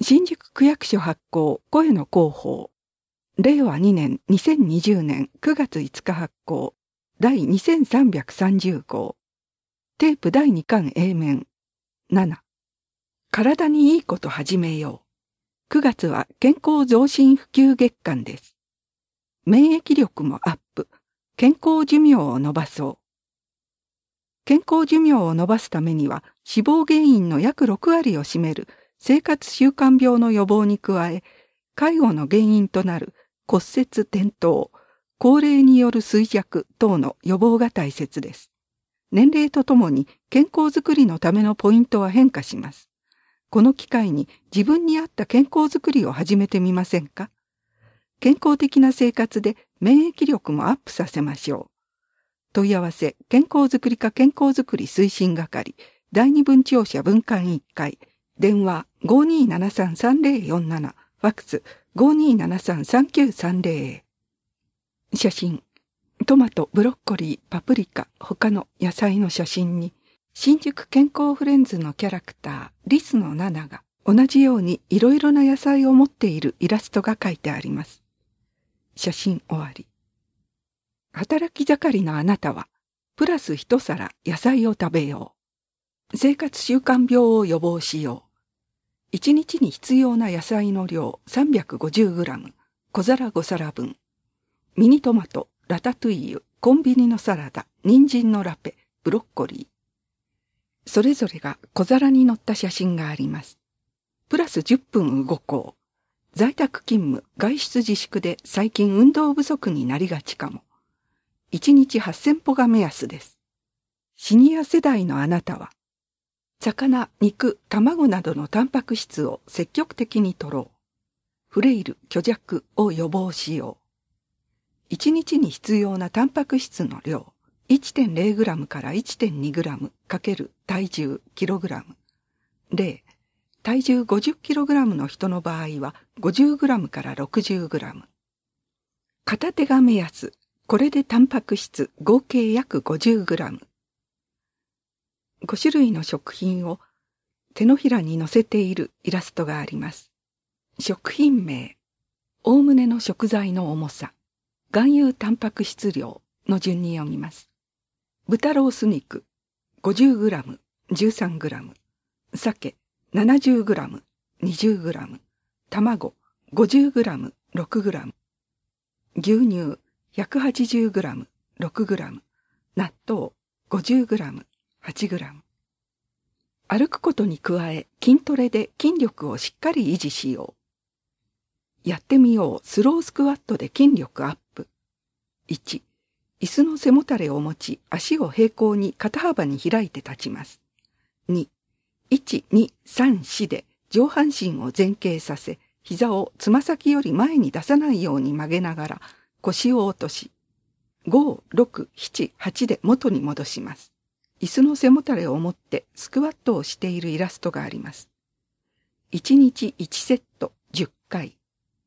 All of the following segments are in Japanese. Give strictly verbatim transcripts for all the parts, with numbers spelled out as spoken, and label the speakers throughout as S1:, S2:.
S1: 新宿区役所発行声の広報。れいわにねんにせんにじゅうねんくがついつか発行だいにせんさんびゃくさんじゅうごう。テープだいにかん A 面。なな。体にいいこと始めよう。くがつは健康増進普及月間です。免疫力もアップ。健康寿命を延ばそう。健康寿命を延ばすためには死亡原因の約ろくわりを占める生活習慣病の予防に加え、介護の原因となる骨折転倒、高齢による衰弱等の予防が大切です。年齢とともに健康づくりのためのポイントは変化します。この機会に自分に合った健康づくりを始めてみませんか？健康的な生活で免疫力もアップさせましょう。問い合わせ、健康づくり課健康づくり推進係、第二分庁舎分館いっかい、電話 ごーにーななさんさんぜろよんなな、ファックス ごーにーななさんさんきゅうさんぜろ。写真、トマト、ブロッコリー、パプリカ、他の野菜の写真に、新宿健康フレンズのキャラクター、リスのナナが、同じようにいろいろな野菜を持っているイラストが描いてあります。写真終わり。働き盛りのあなたは、プラス一皿野菜を食べよう。生活習慣病を予防しよう。一日に必要な野菜の量 さんびゃくごじゅうグラム、小皿ごさらぶん。ミニトマト、ラタトゥイユ、コンビニのサラダ、人参のラペ、ブロッコリー。それぞれが小皿に載った写真があります。プラスじゅっぷん動こう。在宅勤務、外出自粛で最近運動不足になりがちかも。いちにちはっせんぽが目安です。シニア世代のあなたは、魚、肉、卵などのタンパク質を積極的に摂ろう。フレイル、虚弱を予防しよう。いちにちに必要なタンパク質の量、いってんれいグラム から いってんにグラム × 体重キログラム。例、体重 ごじゅっキログラム の人の場合は ごじゅうグラム から ろくじゅうグラム。片手が目安、これでタンパク質合計約 ごじゅうグラム。ごしゅるいの食品を手のひらに載せているイラストがあります。食品名、おおむねの食材の重さ、含有タンパク質量の順に読みます。豚ロース肉 ごじゅうグラム、じゅうさんグラム、鮭 ななじゅうグラム、にじゅうグラム、卵 ごじゅうグラム、ろくグラム、牛乳 ひゃくはちじゅうグラム、ろくグラム、納豆 ごじゅうグラム、はちグラム。歩くことに加え筋トレで筋力をしっかり維持しよう。やってみようスロースクワットで筋力アップ。いち、椅子の背もたれを持ち足を平行に肩幅に開いて立ちます。に、いち、に、さん、よんで上半身を前傾させ、膝をつま先より前に出さないように曲げながら腰を落とし、ご、ろく、なな、はちで元に戻します。椅子の背もたれを持ってスクワットをしているイラストがあります。いちにちいちセットじゅっかい。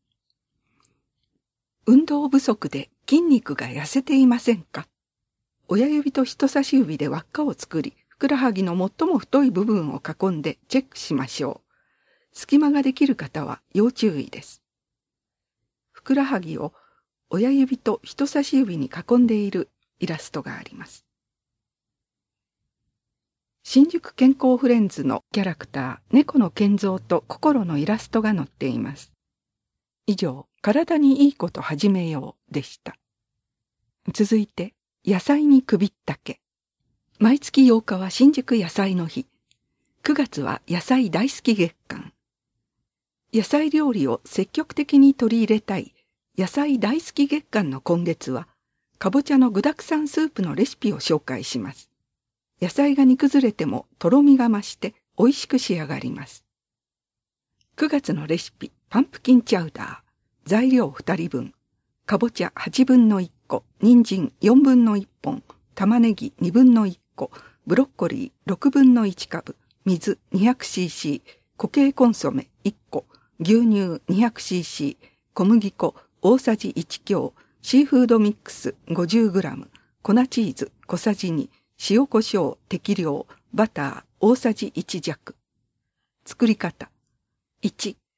S1: 運動不足で筋肉が痩せていませんか？親指と人差し指で輪っかを作り、ふくらはぎの最も太い部分を囲んでチェックしましょう。隙間ができる方は要注意です。ふくらはぎを親指と人差し指に囲んでいるイラストがあります。新宿健康フレンズのキャラクター、猫の健三と心のイラストが載っています。以上、体にいいこと始めようでした。続いて、野菜に首ったけ。毎月ようかは新宿野菜の日。くがつは野菜大好き月間。野菜料理を積極的に取り入れたい野菜大好き月間の今月は、かぼちゃの具沢山スープのレシピを紹介します。野菜が煮崩れてもとろみが増して美味しく仕上がります。くがつのレシピ、パンプキンチャウダー。材料ふたりぶん。かぼちゃはちぶんのいっこ、人参よんぶんのいっぽん、玉ねぎにぶんのいっこ、ブロッコリーろくぶんのいちカブ、水 にひゃくシーシー、固形コンソメいっこ、牛乳 にひゃくシーシー、小麦粉大さじいち強、シーフードミックス ごじゅうグラム、粉チーズ小さじに、塩コショウ適量、バター大さじいち弱。作り方。いち、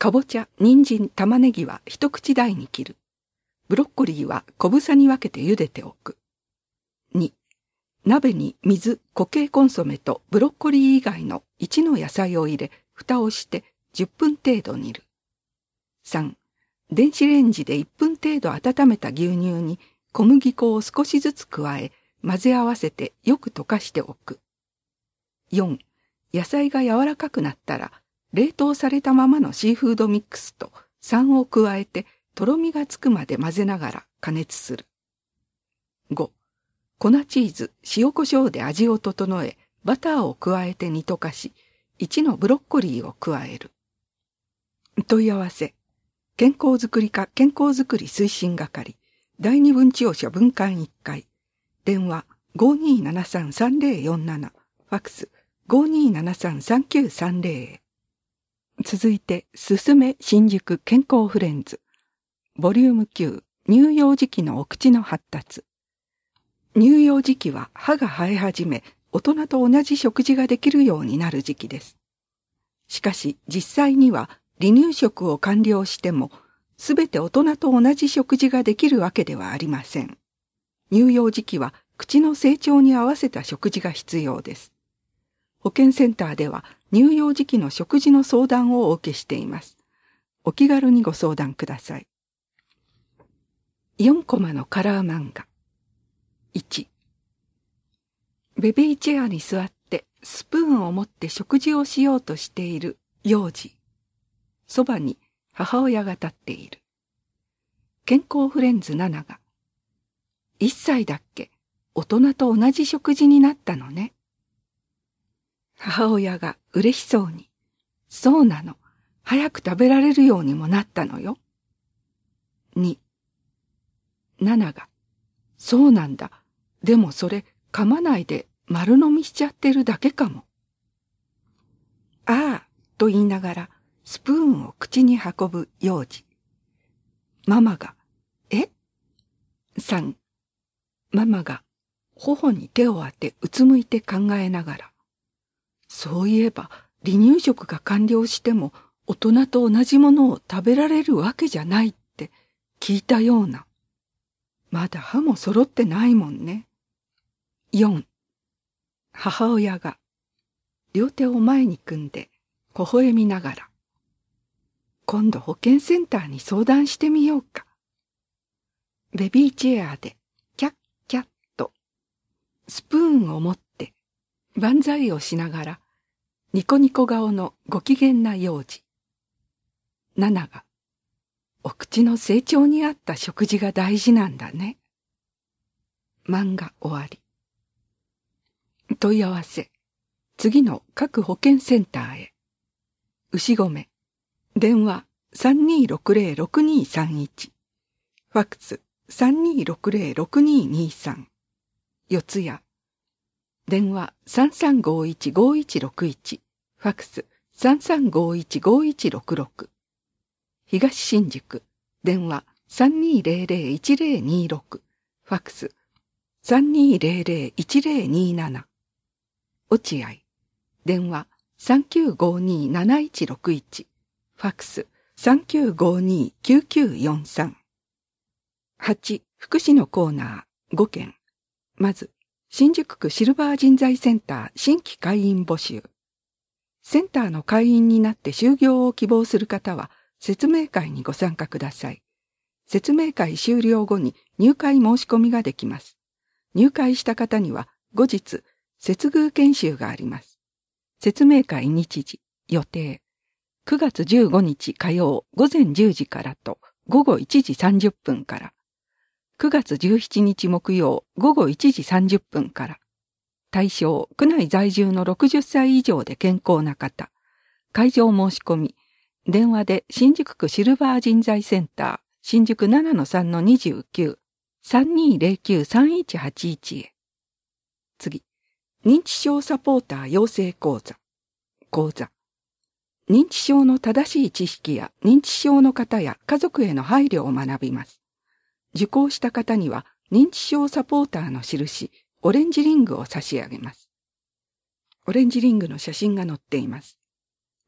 S1: かぼちゃ、人参、玉ねぎは一口大に切る。ブロッコリーは小房に分けて茹でておく。に、鍋に水、固形コンソメとブロッコリー以外のいちの野菜を入れ、蓋をしてじゅっぷん程度煮る。さん、電子レンジでいっぷん程度温めた牛乳に小麦粉を少しずつ加え、混ぜ合わせてよく溶かしておく。よん、野菜が柔らかくなったら、冷凍されたままのシーフードミックスと酸を加えてとろみがつくまで混ぜながら加熱する。ご、粉チーズ、塩コショウで味を整え、バターを加えて煮溶かし、いちのブロッコリーを加える。問い合わせ。健康づくり課健康づくり推進係、第二文庁舎分館いっかい、電話 ごーにーななさんさんぜろよんなな、ファックス ごーにーななさんさんきゅうさんぜろ へ。続いて、すすめ新宿健康フレンズ。ボリュームきゅう、乳幼児期のお口の発達。乳幼児期は歯が生え始め、大人と同じ食事ができるようになる時期です。しかし、実際には離乳食を完了しても、すべて大人と同じ食事ができるわけではありません。乳幼児期は口の成長に合わせた食事が必要です。保健センターでは乳幼児期の食事の相談をお受けしています。お気軽にご相談ください。よんコマのカラー漫画。いち、ベビーチェアに座ってスプーンを持って食事をしようとしている幼児。そばに母親が立っている。健康フレンズななが、いっさいだっけ、大人と同じ食事になったのね。母親が嬉しそうに、そうなの、早く食べられるようにもなったのよ。に、ななが、そうなんだ、でもそれ噛まないで丸飲みしちゃってるだけかも。ああ、と言いながらスプーンを口に運ぶ幼児。ママが、え？さん、ママが頬に手を当てうつむいて考えながら、そういえば離乳食が完了しても大人と同じものを食べられるわけじゃないって聞いたような。まだ歯も揃ってないもんね。よん、母親が両手を前に組んで微笑みながら、今度保健センターに相談してみようか。ベビーチェアでキャッキャッとスプーンを持って万歳をしながらニコニコ顔のご機嫌な幼児。ナナが、お口の成長に合った食事が大事なんだね。漫画終わり。問い合わせ。次の各保健センターへ。牛込。電話 さんにーろくぜろろくにーさんいち。ファックス さんにーろくぜろろくにーにーさん。四谷。電話 さんさんごいちごいちろくいち。ファックス さんさんごいちごいちろくろく。東新宿。電話 さんにーぜろぜろいちぜろにーろく。ファックス さんにーぜろぜろいちぜろにーなな。落合。電話 さんきゅうごにーなないちろくいち。ファックス さんきゅうごにーきゅうきゅうよんさん。はち、福祉のコーナーごけん。まず、新宿区シルバー人材センター新規会員募集。センターの会員になって就業を希望する方は、説明会にご参加ください。説明会終了後に入会申し込みができます。入会した方には後日、接遇研修があります。説明会日時、予定。くがつじゅうごにち火曜午前じゅうじからと午後いちじさんじゅっぷんから。くがつじゅうしちにち木曜午後いちじさんじゅっぷんから。対象、区内在住のろくじゅっさい以上で健康な方。会場申し込み。電話で新宿区シルバー人材センター、新宿 ななのさんのにじゅうきゅう、さんにーぜろきゅうさんいちはちいち へ。次、認知症サポーター養成講座。講座。認知症の正しい知識や認知症の方や家族への配慮を学びます。受講した方には認知症サポーターの印、オレンジリングを差し上げます。オレンジリングの写真が載っています。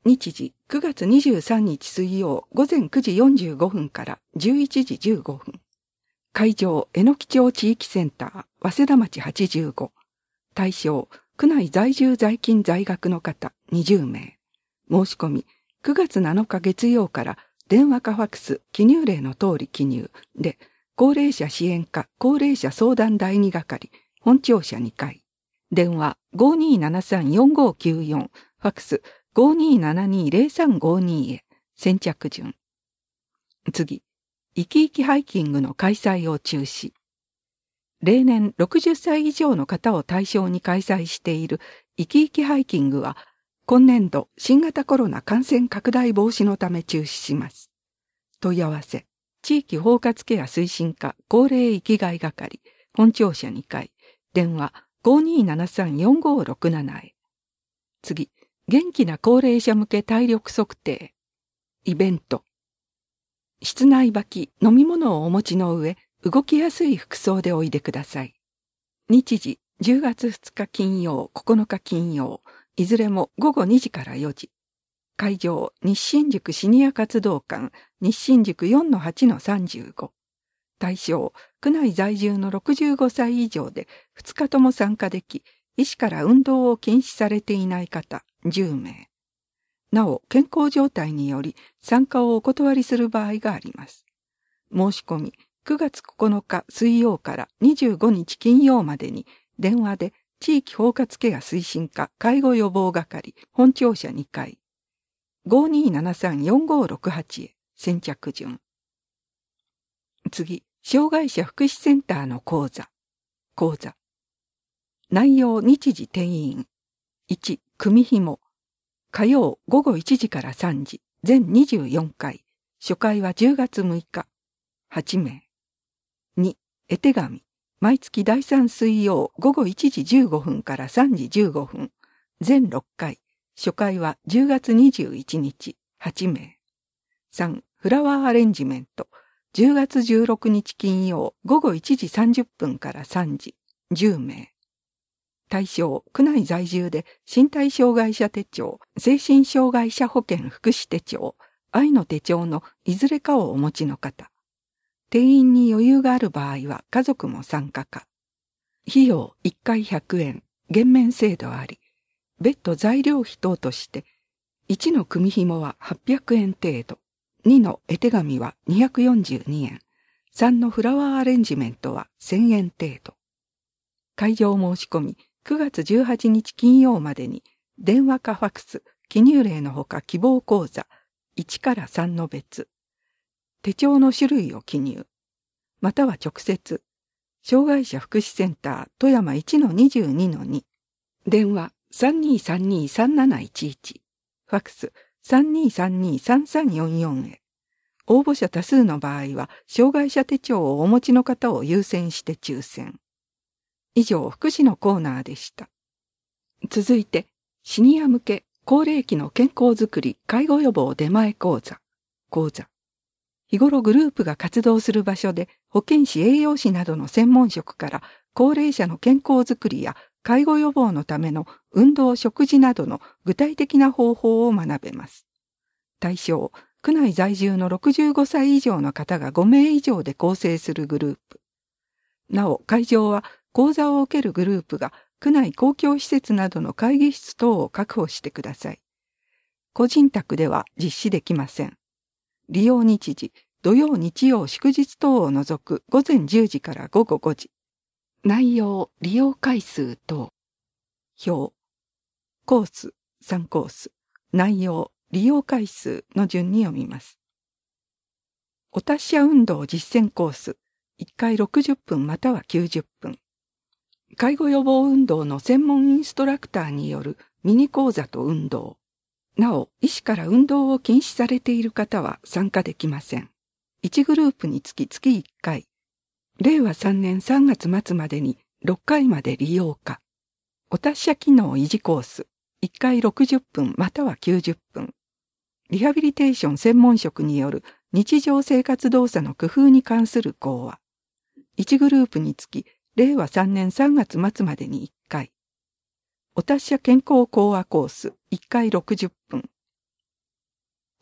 S1: 日時くがつにじゅうさんにち水曜午前くじよんじゅうごふんからじゅういちじじゅうごふん。会場、榎木町地域センター、早稲田町はちじゅうご。対象、区内在住在勤在学の方にじゅうめい。申し込み、くがつなのか月曜から電話かファックス、記入例の通り記入で、高齢者支援課高齢者相談だいに係、本庁舎にかい。電話 ごーにーななさんよんごーきゅうよん、ファックス ごーにーななにーぜろさんごーにー へ、先着順。次、生き生きハイキングの開催を中止。例年ろくじゅっさい以上の方を対象に開催している生き生きハイキングは、今年度新型コロナ感染拡大防止のため中止します。問い合わせ、地域包括ケア推進課高齢生きがい係、本庁舎にかい、電話 ごーにーななさんよんごーろくなな へ。次、元気な高齢者向け体力測定。イベント。室内履き、飲み物をお持ちの上、動きやすい服装でおいでください。日時、じゅうがつふつか金曜、ここのか金曜、いずれもごごにじからよじ。会場、日新宿シニア活動館、日新宿 よんのはちのさんじゅうご。対象、区内在住のろくじゅうごさい以上でふつかとも参加でき、医師から運動を禁止されていない方じゅうめい。なお、健康状態により参加をお断りする場合があります。申し込み、くがつここのか水曜からにじゅうごにち金曜までに電話で地域包括ケア推進課介護予防係本庁舎にかい ごーにーななさんよんごーろくはち へ先着順。次、障害者福祉センターの講座。講座。内容日時定員。いち、組紐。火曜ごごいちじからさんじ、全にじゅうよんかい。初回はじゅうがつむいか。はちめい。に、絵手紙。毎月だいさん水曜ごごいちじじゅうごふんからさんじじゅうごふん。全ろっかい。初回はじゅうがつにじゅういちにち。はちめい。さん、フラワーアレンジメント。じゅうがつじゅうろくにち金曜ごごいちじさんじゅっぷんからさんじ。じゅうめい。対象、区内在住で身体障害者手帳、精神障害者保険福祉手帳、愛の手帳のいずれかをお持ちの方。定員に余裕がある場合は家族も参加か。費用いっかいひゃくえん、減免制度あり。別途材料費等として、いちの組紐ははっぴゃくえん程度、にの絵手紙はにひゃくよんじゅうにえん、さんのフラワーアレンジメントはせんえん程度。会場申し込み、くがつじゅうはちにち金曜までに、電話かファックス、記入例のほか希望講座、いちからさんの別。手帳の種類を記入。または直接、障害者福祉センター富山 いちのにじゅうにのに。電話 さんにーさんにーさんなないちいち。ファックス さんにーさんにーさんさんよんよん へ。応募者多数の場合は、障害者手帳をお持ちの方を優先して抽選。以上、福祉のコーナーでした。続いて、シニア向け高齢期の健康づくり介護予防出前講座。講座。日頃グループが活動する場所で保健師栄養士などの専門職から高齢者の健康づくりや介護予防のための運動食事などの具体的な方法を学べます。対象、区内在住のろくじゅうごさい以上の方がごめい以上で構成するグループ。なお、会場は講座を受けるグループが区内公共施設などの会議室等を確保してください。個人宅では実施できません。利用日時、土曜日曜祝日等を除く午前じゅうじからごごごじ。内容、利用回数等。表。コース、さんコース。内容、利用回数の順に読みます。お達者運動実践コース。いっかいろくじゅっぷんまたはきゅうじゅっぷん。介護予防運動の専門インストラクターによるミニ講座と運動。なお、医師から運動を禁止されている方は参加できません。いちグループにつき月いっかい。れいわさんねんさんがつ末までにろっかいまで利用可。お達者機能維持コース。いっかいろくじゅっぷんまたはきゅうじゅっぷん。リハビリテーション専門職による日常生活動作の工夫に関する講話。いちグループにつきれいわさんねんさんがつ末までにいっかい。お達者健康講話コースいっかいろくじゅっぷん。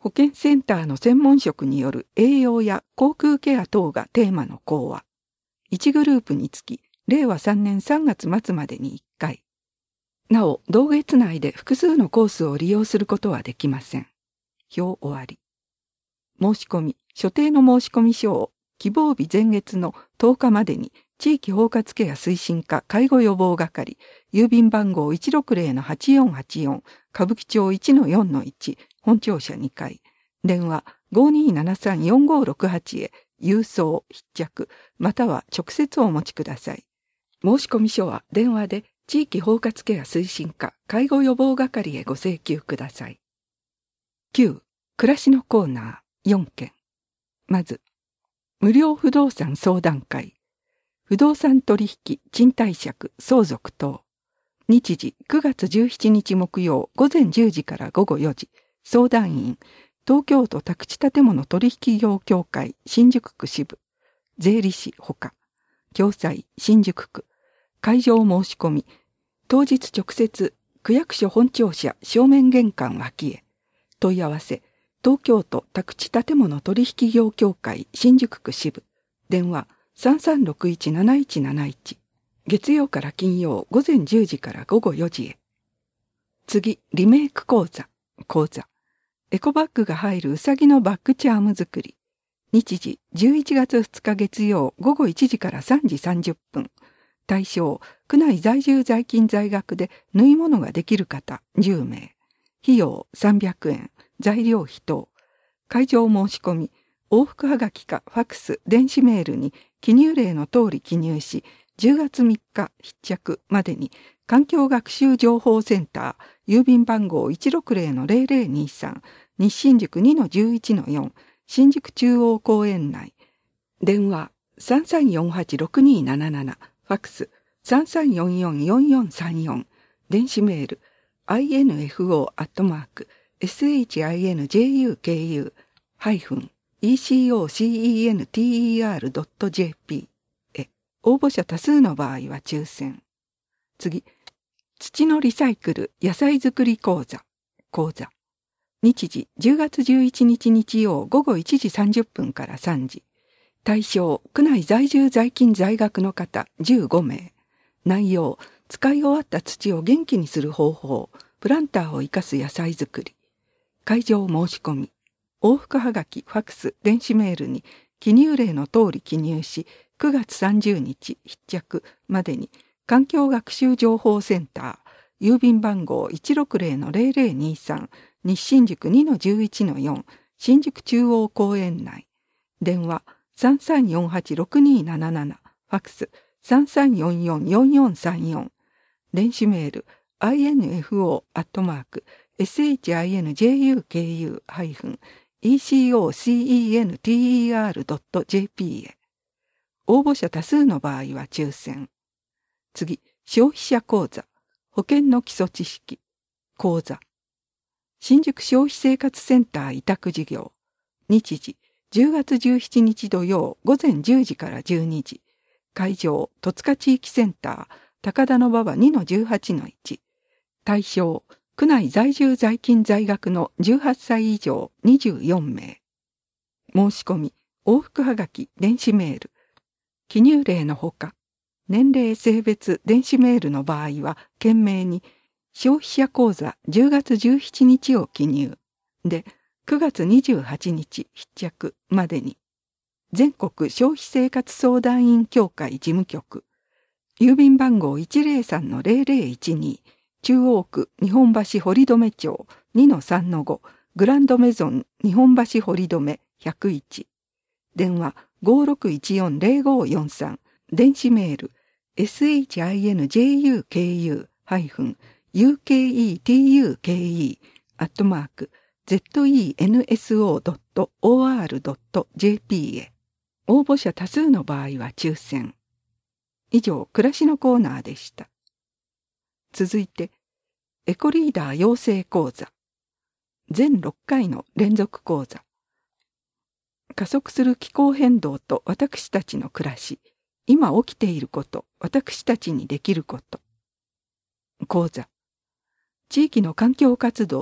S1: 保健センターの専門職による栄養や口腔ケア等がテーマの講話。いちグループにつき、れいわさんねんさんがつ末までにいっかい。なお、同月内で複数のコースを利用することはできません。表終わり。申し込み、所定の申込書を希望日前月のとおかまでに地域包括ケア推進課介護予防係、郵便番号 いちろくぜろのはちよんはちよん、歌舞伎町 いちのよんのいち、本庁舎にかい、電話 ごにーななさんよんごろくはち へ郵送、必着、または直接お持ちください。申込書は電話で地域包括ケア推進課介護予防係へご請求ください。きゅう. 暮らしのコーナーよんけん。まず、無料不動産相談会。不動産取引、賃貸借、相続等。日時くがつじゅうしちにち木曜午前じゅうじから午後よじ。相談員、東京都宅地建物取引業協会新宿区支部。税理士ほか。共済新宿区。会場申し込み。当日直接、区役所本庁舎正面玄関脇へ。問い合わせ。東京都宅地建物取引業協会新宿区支部。電話 さんさんろくいちなないちなないち。月曜から金曜午前じゅうじから午後よじへ。次、リメイク講座。講座。エコバッグが入るうさぎのバッグチャーム作り。日時じゅういちがつふつか月曜午後いちじからさんじさんじゅっぷん。対象、区内在住在勤在学で縫い物ができる方じゅうめい。費用さんびゃくえん。材料費等。会場申し込み、往復はがきかファクス、電子メールに記入例の通り記入し、じゅうがつみっか必着までに環境学習情報センター、郵便番号 いちろくぜろのぜろぜろにさん、西新宿 にのじゅういちのよん、新宿中央公園内。電話 さんさんよんはちろくにーなななな、ファクス さんさんよんよんよんよんさんよん、電子メール アイエヌエフオー アットマーク シンジュク イーシーオーセンター ドット ジェーピー へ。応募者多数の場合は抽選。次、土のリサイクル野菜作り講座。講座。日時じゅうがつじゅういちにち日曜午後いちじさんじゅっぷんからさんじ。対象、区内在住在勤在学の方じゅうごめい。内容、使い終わった土を元気にする方法、プランターを生かす野菜作り。会場申し込み。往復はがき、ファクス、電子メールに記入例の通り記入し、くがつさんじゅうにち必着までに環境学習情報センター、郵便番号 いちろくぜろのぜろぜろにさん、西新宿 にのじゅういちのよん、新宿中央公園内。電話 さんさんよんはちろくにーなななな、ファクス さんさんよんよんよんよんさんよん、電子メール アイエヌエフオー アットマーク シンジュク イーシーオーセンター ドット ジェーピー へ。応募者多数の場合は抽選。次、消費者講座。保険の基礎知識。講座。新宿消費生活センター委託事業。日時、じゅうがつじゅうしちにち土曜午前じゅうじからじゅうにじ。会場、戸塚地域センター、高田馬場 にのじゅうはちのいち。対象、区内在住在勤在学のじゅうはっさい以上にじゅうよんめい。申し込み、往復はがき、電子メール。記入例のほか、年齢性別電子メールの場合は、懸命に、消費者講座じゅうがつじゅうしちにちを記入。で、くがつにじゅうはちにち必着までに。全国消費生活相談員協会事務局。郵便番号 いちぜろさんのぜろぜろいちに。中央区日本橋堀留町 にのさんのご、グランドメゾン日本橋堀留ひゃくいち。電話 ごろくいちよんぜろごよんさん、電子メール シンジュク ユーケーイーティーユーケーイー アットマーク ゼットイーエヌエスオードットオーアールドットジェーピー へ。応募者多数の場合は抽選。以上、暮らしのコーナーでした。続いて、エコリーダー養成講座。全ろっかいの連続講座。加速する気候変動と私たちの暮らし。今起きていること、私たちにできること。講座。地域の環境活動で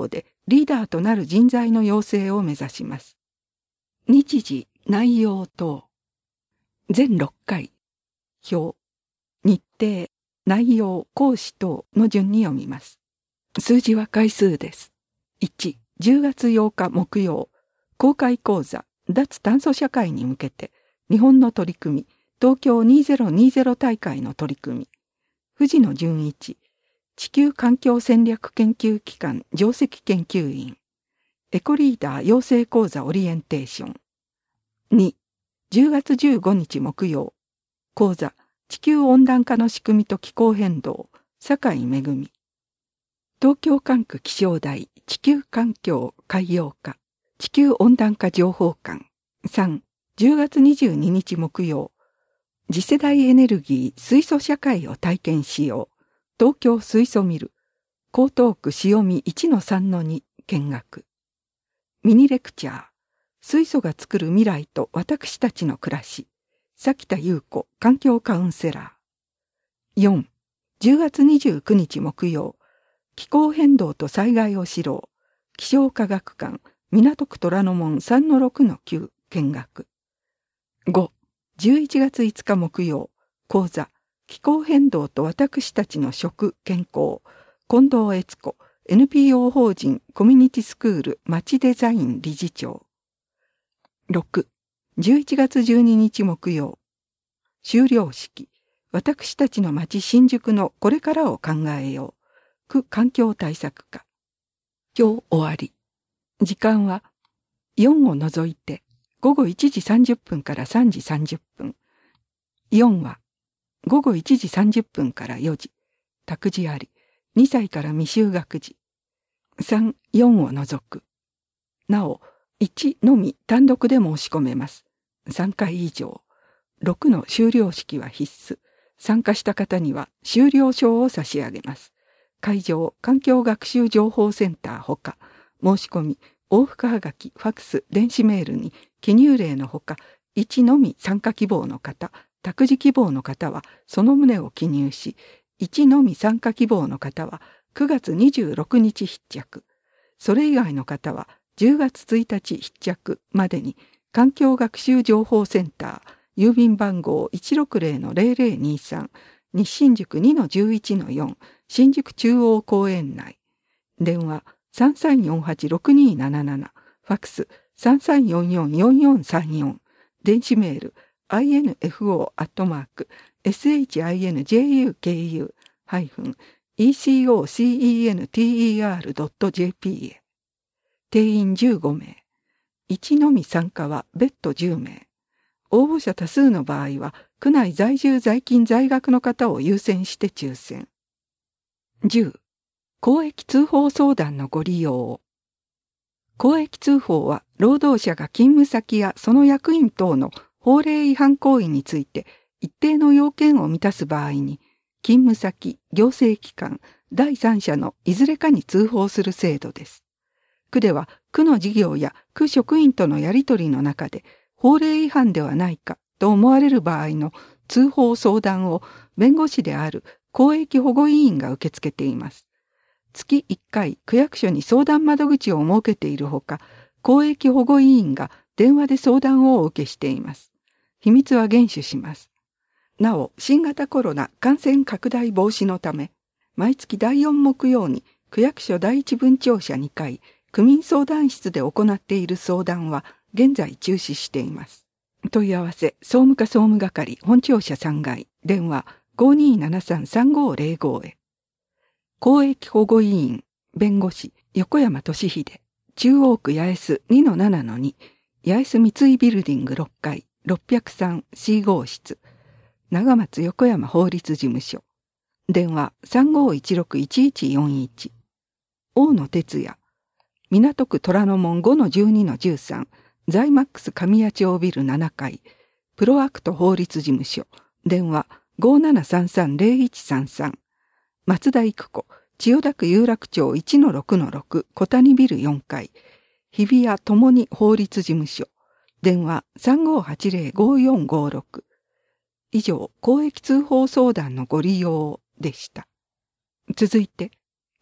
S1: リーダーとなる人材の養成を目指します。日時、内容等。全ろっかい。表。日程、内容、講師等の順に読みます。数字は回数です。いち、じゅうがつようか木曜、公開講座、脱炭素社会に向けて、日本の取り組み、東京にせんにじゅう大会の取り組み。藤野純一、地球環境戦略研究機関上席研究員。エコリーダー養成講座オリエンテーション。に、じゅうがつじゅうごにち木曜、講座、地球温暖化の仕組みと気候変動、酒井めぐみ。東京管区気象台地球環境海洋課地球温暖化情報館。さん、じゅうがつにじゅうににち木曜、次世代エネルギー水素社会を体験しよう。東京水素ミル、江東区潮見 いちのさんのに 見学。ミニレクチャー、水素が作る未来と私たちの暮らし。崎田優子環境カウンセラー。よん、じゅうがつにじゅうくにち木曜、気候変動と災害を知ろう。気象科学館、港区虎ノ門 さんのろくのきゅう 見学。ご、じゅういちがついつか木曜、講座、気候変動と私たちの食、健康。近藤悦子、エヌピーオー 法人コミュニティスクール町デザイン理事長。ろく、じゅういちがつじゅうににち木曜、修了式、私たちの町新宿のこれからを考えよう。区環境対策課。今日終わり。時間はよんを除いてごごいちじさんじゅっぷんからさんじさんじゅっぷん。よんはごごいちじさんじゅっぷんからよじ。託児あり。にさいから未就学児。さん、よんを除く。なお、いちのみ単独で申し込めます。さんかい以上。ろくの修了式は必須。参加した方には修了証を差し上げます。会場、環境学習情報センターほか、申し込み、往復はがき、ファクス、電子メールに記入例のほか、いちのみ参加希望の方、託児希望の方はその旨を記入し、いちのみ参加希望の方はくがつにじゅうろくにち必着。それ以外の方はじゅうがつついたち必着までに、環境学習情報センター、郵便番号 いちろくぜろのぜろぜろにさん、西新宿 にのじゅういちのよん、新宿中央公園内。電話 さんさんよんはちろくになななな、ファクス さんさんよんよんよんよんさんよん、電子メール アイエヌエフオー アットマーク エスエイチアイエヌジェイユーケーユー ハイフン イーシーオーシーイーエヌティーイーアールドットジェーピー へ。定員じゅうごめい。いちのみ参加は別途じゅうめい。応募者多数の場合は、区内在住在勤在学の方を優先して抽選。じゅう、公益通報相談のご利用。公益通報は、労働者が勤務先やその役員等の法令違反行為について一定の要件を満たす場合に、勤務先、行政機関、第三者のいずれかに通報する制度です。区では、区の事業や区職員とのやり取りの中で、法令違反ではないかと思われる場合の通報相談を弁護士である公益保護委員が受け付けています。月いっかい区役所に相談窓口を設けているほか、公益保護委員が電話で相談をお受けしています。秘密は厳守します。なお、新型コロナ感染拡大防止のため、毎月だいよん木曜に区役所第一分庁舎にかい、区民相談室で行っている相談は現在中止しています。問い合わせ、総務課総務係本庁舎さんがい、電話 ごにーななさんさんごーぜろご へ。公益保護委員、弁護士、横山俊秀、中央区八重洲 にのななのに、八重洲三井ビルディングろっかい、ろっぴゃくさん シー 号室、長松横山法律事務所、電話 さんごーいちろくいちいちよんいち、大野哲也、港区虎ノ門 ごのじゅうにのじゅうさん、ザイマックス神谷町ビルななかい、プロアクト法律事務所、電話 ごーななさんさんぜろいちさんさん、松田育子、千代田区有楽町 いちのろくのろく、小谷ビルよんかい、日比谷ともに法律事務所、電話 さんごーはちぜろごーよんごーろく。以上、公益通報相談のご利用でした。続いて、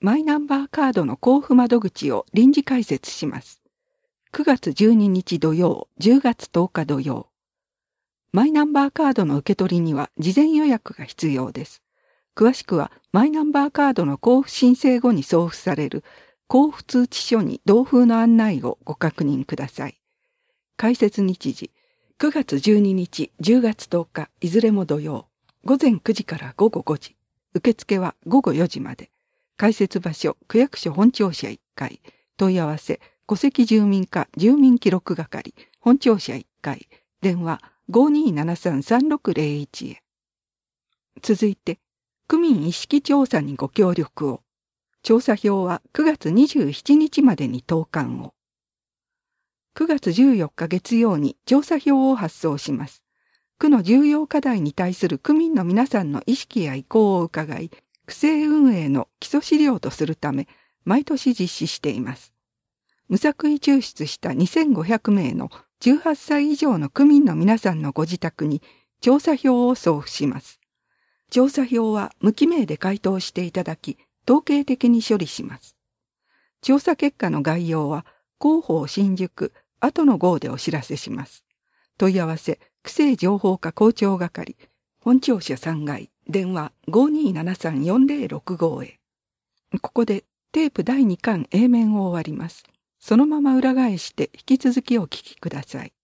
S1: マイナンバーカードの交付窓口を臨時開設します。くがつじゅうににち土曜、じゅうがつとおか土曜。マイナンバーカードの受け取りには事前予約が必要です。詳しくはマイナンバーカードの交付申請後に送付される交付通知書に同封の案内をご確認ください。開設日時、くがつじゅうににち、じゅうがつとおか、いずれも土曜、ごぜんくじからごごごじ。受付はごごよじまで。開設場所、区役所本庁舎いっかい。問い合わせ、戸籍住民課住民記録係、本庁舎いっかい。電話、ごにーななさんさんろくぜろいちへ。続いて、区民意識調査にご協力を。調査票はくがつにじゅうしちにちまでに投函を。くがつじゅうよっか月曜に調査票を発送します。区の重要課題に対する区民の皆さんの意識や意向を伺い、区政運営の基礎資料とするため、毎年実施しています。無作為抽出したにせんごひゃくめいのじゅうはっさい以上の区民の皆さんのご自宅に調査票を送付します。調査票は無記名で回答していただき、統計的に処理します。調査結果の概要は、広報新宿後の号でお知らせします。問い合わせ、区政情報課校長係、本庁舎さんがい、電話 ごにーななさんよんぜろろくご へ。ここでテープだいにかん A 面を終わります。そのまま裏返して引き続きお聞きください。